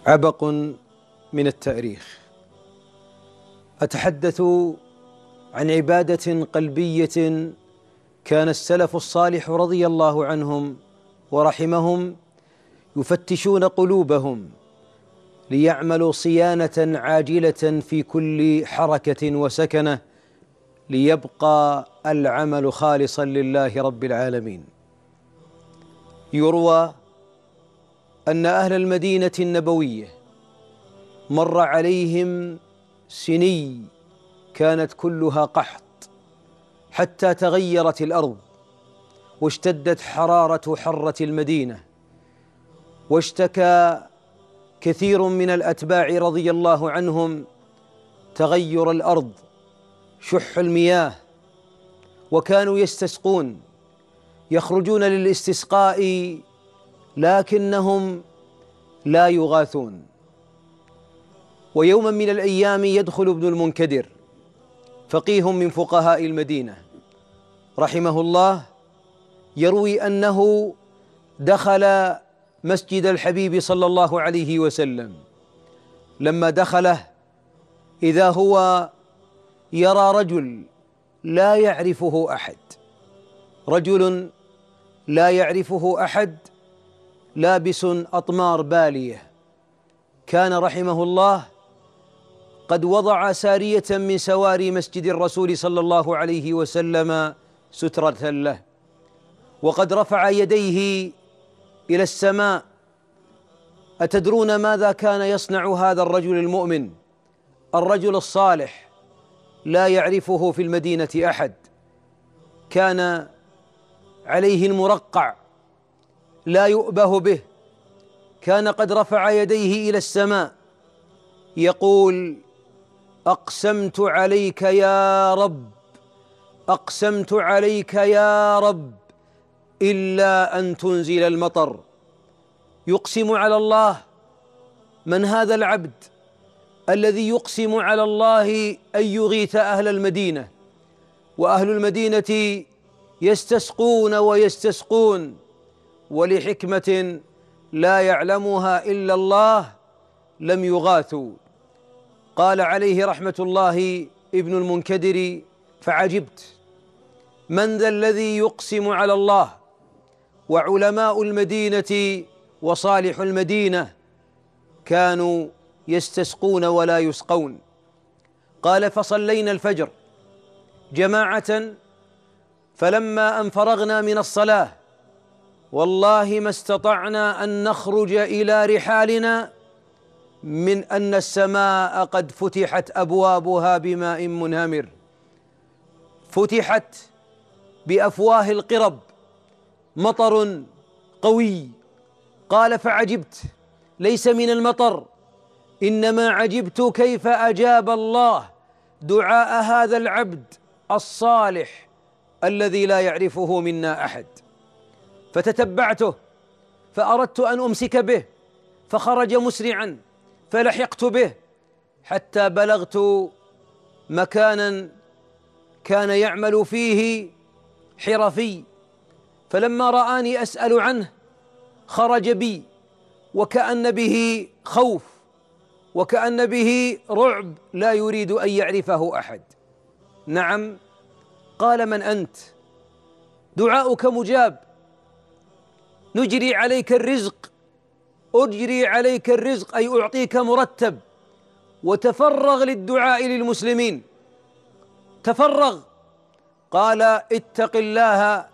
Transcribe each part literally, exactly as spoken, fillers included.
عبق من التاريخ. أتحدث عن عبادة قلبية كان السلف الصالح رضي الله عنهم ورحمهم يفتشون قلوبهم ليعملوا صيانة عاجلة في كل حركة وسكنة ليبقى العمل خالصا لله رب العالمين. يروى أن أهل المدينة النبوية مر عليهم سني كانت كلها قحط حتى تغيرت الأرض واشتدت حرارة حرة المدينة، واشتكى كثير من الأتباع رضي الله عنهم تغير الأرض، شح المياه، وكانوا يستسقون، يخرجون للاستسقاء لكنهم لا يغاثون. ويوما من الأيام يدخل ابن المنكدر فقيه من فقهاء المدينة رحمه الله، يروي أنه دخل مسجد الحبيب صلى الله عليه وسلم. لما دخله إذا هو يرى رجل لا يعرفه أحد، رجل لا يعرفه أحد لابس أطمار بالية، كان رحمه الله قد وضع سارية من سواري مسجد الرسول صلى الله عليه وسلم سترة له، وقد رفع يديه إلى السماء. أتدرون ماذا كان يصنع هذا الرجل المؤمن الرجل الصالح لا يعرفه في المدينة أحد؟ كان عليه المرقع لا يؤبه به، كان قد رفع يديه إلى السماء يقول: أقسمت عليك يا رب، أقسمت عليك يا رب إلا أن تنزل المطر. يقسم على الله. من هذا العبد الذي يقسم على الله أن يغيث أهل المدينة، وأهل المدينة يستسقون ويستسقون ولحكمة لا يعلمها إلا الله لم يغاثوا؟ قال عليه رحمة الله ابن المنكدر: فعجبت، من ذا الذي يقسم على الله وعلماء المدينة وصالح المدينة كانوا يستسقون ولا يسقون؟ قال: فصلينا الفجر جماعة، فلما أن فرغنا من الصلاة والله ما استطعنا أن نخرج إلى رحالنا من أن السماء قد فتحت أبوابها بماء منهمر، فتحت بأفواه القرب، مطر قوي. قال: فعجبت، ليس من المطر، إنما عجبت كيف أجاب الله دعاء هذا العبد الصالح الذي لا يعرفه منا أحد. فتتبعته فأردت أن أمسك به، فخرج مسرعا، فلحقت به حتى بلغت مكانا كان يعمل فيه حرفي، فلما رآني أسأل عنه خرج بي وكأن به خوف وكأن به رعب لا يريد أن يعرفه أحد. نعم. قال: من أنت؟ دعاؤك مجاب، نجري عليك الرزق، أجري عليك الرزق أي أعطيك مرتب، وتفرغ للدعاء للمسلمين، تفرغ. قال: اتق الله،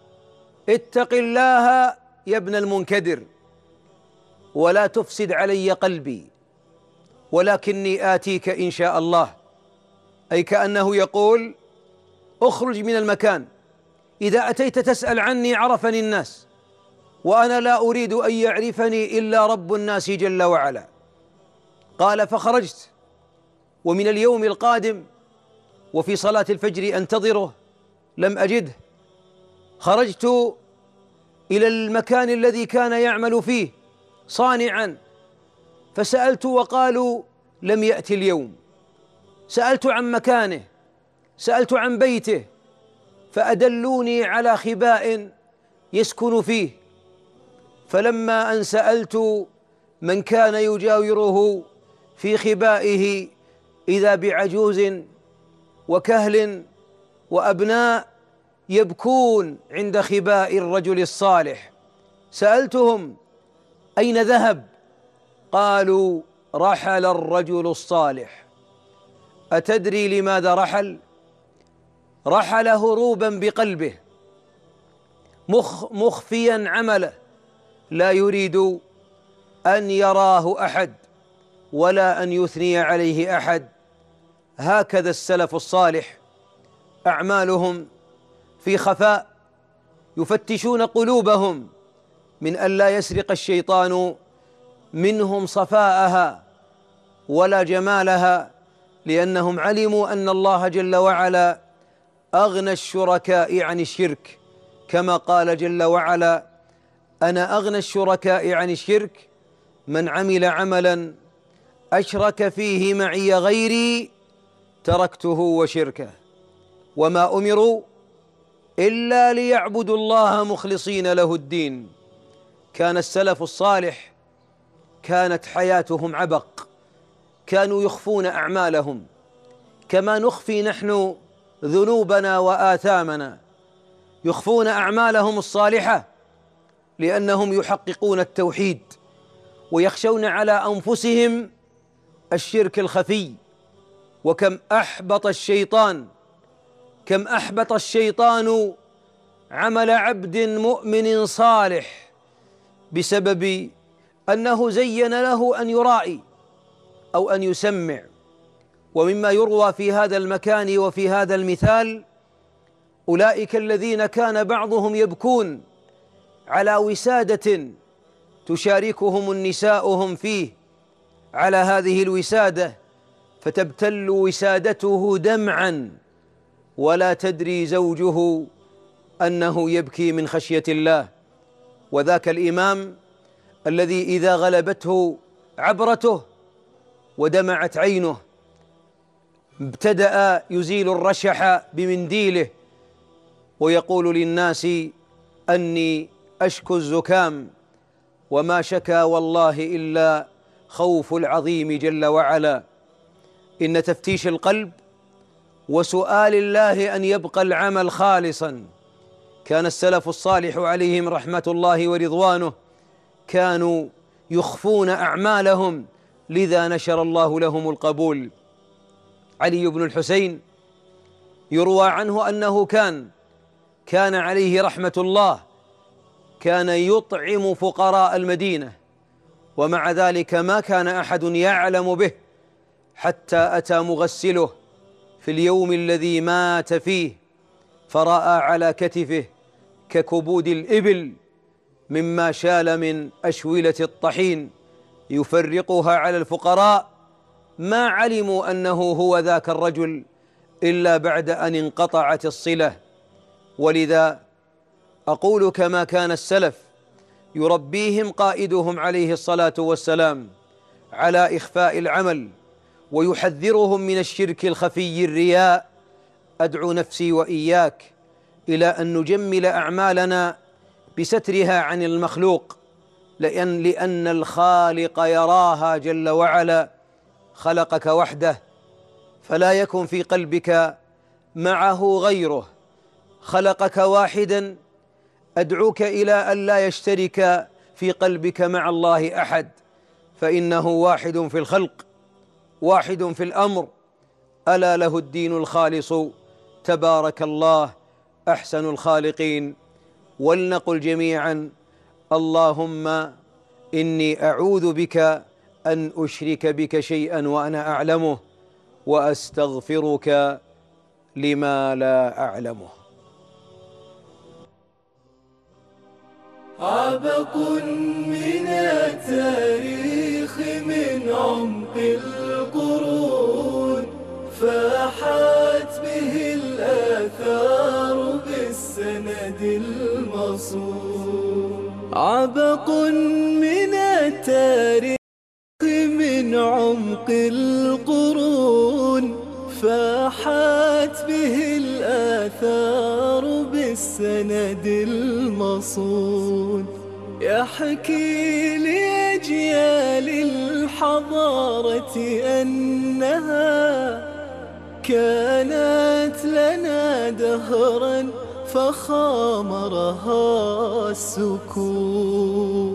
اتق الله يا ابن المنكدر، ولا تفسد علي قلبي، ولكني آتيك إن شاء الله. أي كأنه يقول: اخرج من المكان، إذا أتيت تسأل عني عرفني الناس، وأنا لا أريد أن يعرفني إلا رب الناس جل وعلا. قال: فخرجت، ومن اليوم القادم وفي صلاة الفجر أنتظره لم أجده. خرجت إلى المكان الذي كان يعمل فيه صانعا، فسألت وقالوا لم يأتي اليوم. سألت عن مكانه، سألت عن بيته، فأدلوني على خباء يسكن فيه. فلما أن سألت من كان يجاوره في خبائه إذا بعجوز وكهل وأبناء يبكون عند خباء الرجل الصالح. سألتهم: أين ذهب؟ قالوا: رحل الرجل الصالح. أتدري لماذا رحل؟ رحل هروبا بقلبه، مخ مخفيا عمله، لا يريد أن يراه أحد ولا أن يثني عليه أحد. هكذا السلف الصالح، أعمالهم في خفاء، يفتشون قلوبهم من أن لا يسرق الشيطان منهم صفاءها ولا جمالها، لأنهم علموا أن الله جل وعلا أغنى الشركاء عن الشرك، كما قال جل وعلا: أنا أغنى الشركاء عن الشرك من عمل عملا أشرك فيه معي غيري تركته وشركه. وما أمروا إلا ليعبدوا الله مخلصين له الدين. كان السلف الصالح كانت حياتهم عبق، كانوا يخفون أعمالهم كما نخفي نحن ذنوبنا وآثامنا. يخفون أعمالهم الصالحة لأنهم يحققون التوحيد ويخشون على أنفسهم الشرك الخفي. وكم أحبط الشيطان كم أحبط الشيطان عمل عبد مؤمن صالح بسبب أنه زين له أن يرائي أو أن يسمع. ومما يروى في هذا المكان وفي هذا المثال أولئك الذين كان بعضهم يبكون على وسادة تشاركهم نساؤهم فيه، على هذه الوسادة فتبتل وسادته دمعا ولا تدري زوجه أنه يبكي من خشية الله. وذاك الإمام الذي إذا غلبته عبرته ودمعت عينه ابتدأ يزيل الرشح بمنديله ويقول للناس أني أشكو الزكام، وما شكا والله إلا خوف العظيم جل وعلا. إن تفتيش القلب وسؤال الله أن يبقى العمل خالصا. كان السلف الصالح عليهم رحمة الله ورضوانه كانوا يخفون أعمالهم، لذا نشر الله لهم القبول. علي بن الحسين يروى عنه أنه كان كان عليه رحمة الله كان يطعم فقراء المدينة، ومع ذلك ما كان أحد يعلم به حتى أتى مغسله في اليوم الذي مات فيه فرأى على كتفه ككبود الإبل مما شال من أشولة الطحين يفرقها على الفقراء. ما علموا أنه هو ذاك الرجل إلا بعد أن انقطعت الصلة. ولذا أقول كما كان السلف يربيهم قائدهم عليه الصلاة والسلام على إخفاء العمل ويحذرهم من الشرك الخفي الرياء. أدعو نفسي وإياك إلى أن نجمل أعمالنا بسترها عن المخلوق، لأن, لأن الخالق يراها جل وعلا. خلقك وحده فلا يكن في قلبك معه غيره، خلقك واحدا. أدعوك إلى أن لا يشترك في قلبك مع الله أحد، فإنه واحد في الخلق واحد في الأمر. ألا له الدين الخالص تبارك الله أحسن الخالقين. ولنقل جميعا: اللهم إني أعوذ بك أن أشرك بك شيئا وأنا أعلمه، وأستغفرك لما لا أعلمه. عبق من التاريخ من عمق القرون، فاحت به الآثار بالسند المصون. عبق من التاريخ من عمق القرون، فاحت به الآثار بالسند المصون. يحكي لأجيال الحضارة أنها كانت لنا دهرا فخامرها السكون.